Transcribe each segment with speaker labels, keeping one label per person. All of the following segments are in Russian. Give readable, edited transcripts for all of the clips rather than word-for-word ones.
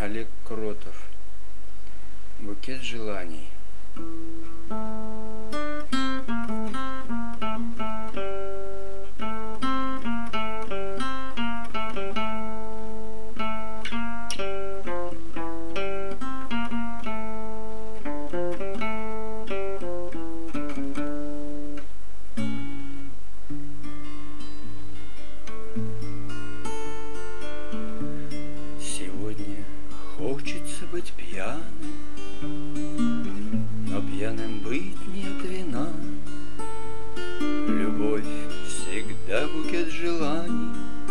Speaker 1: Олег Кротов. Букет желаний. Сегодня хочется быть пьяным, но пьяным быть не от вина. Любовь всегда букет желаний,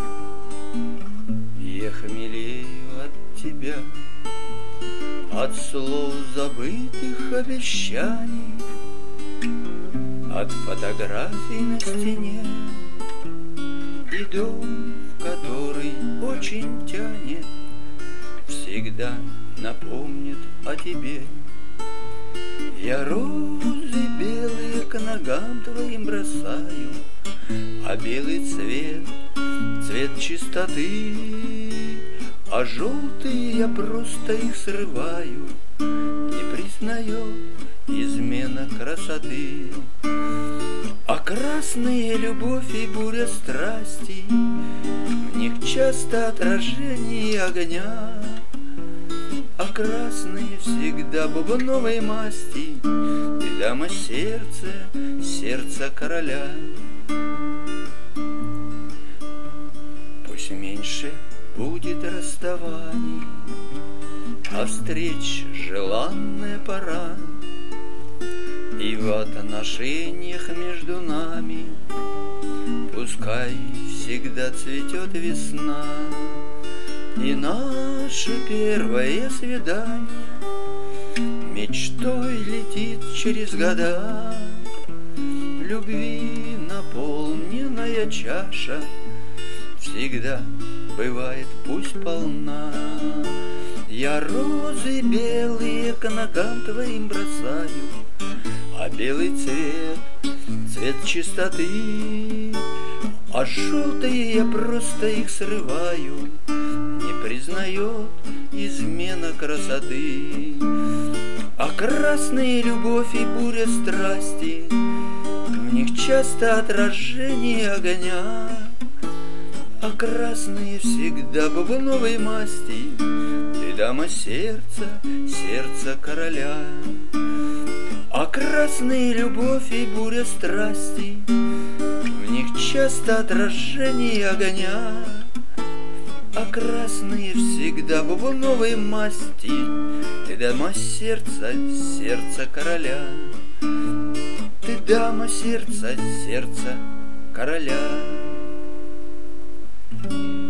Speaker 1: я хмелею от тебя, от слов забытых обещаний, от фотографий на стене и дом, в который очень тянет, всегда напомнит о тебе. Я розы белые к ногам твоим бросаю, а белый цвет — цвет чистоты, а желтые я просто их срываю, не признает измена красоты. А красные — любовь и буря страсти, в них часто отражение огня. А красные всегда бубновой масти, ты дама сердца, сердца короля. Пусть меньше будет расставаний, а встреч желанная пора, и в отношениях между нами пускай всегда цветет весна. И наше первое свидание мечтой летит через года. Любви наполненная чаша всегда бывает пусть полна. Я розы белые к ногам твоим бросаю, а белый цвет — цвет чистоты, а желтые я просто их срываю, не признает измена красоты. А красные — любовь и буря страсти, в них часто отражение огня. А красные всегда бубновой масти, ты дама сердца, сердца короля. А красные — любовь и буря страсти, в них часто отражение огня. А красные всегда бубновой масти, ты дама сердца, сердца короля. Ты дама сердца, сердца короля.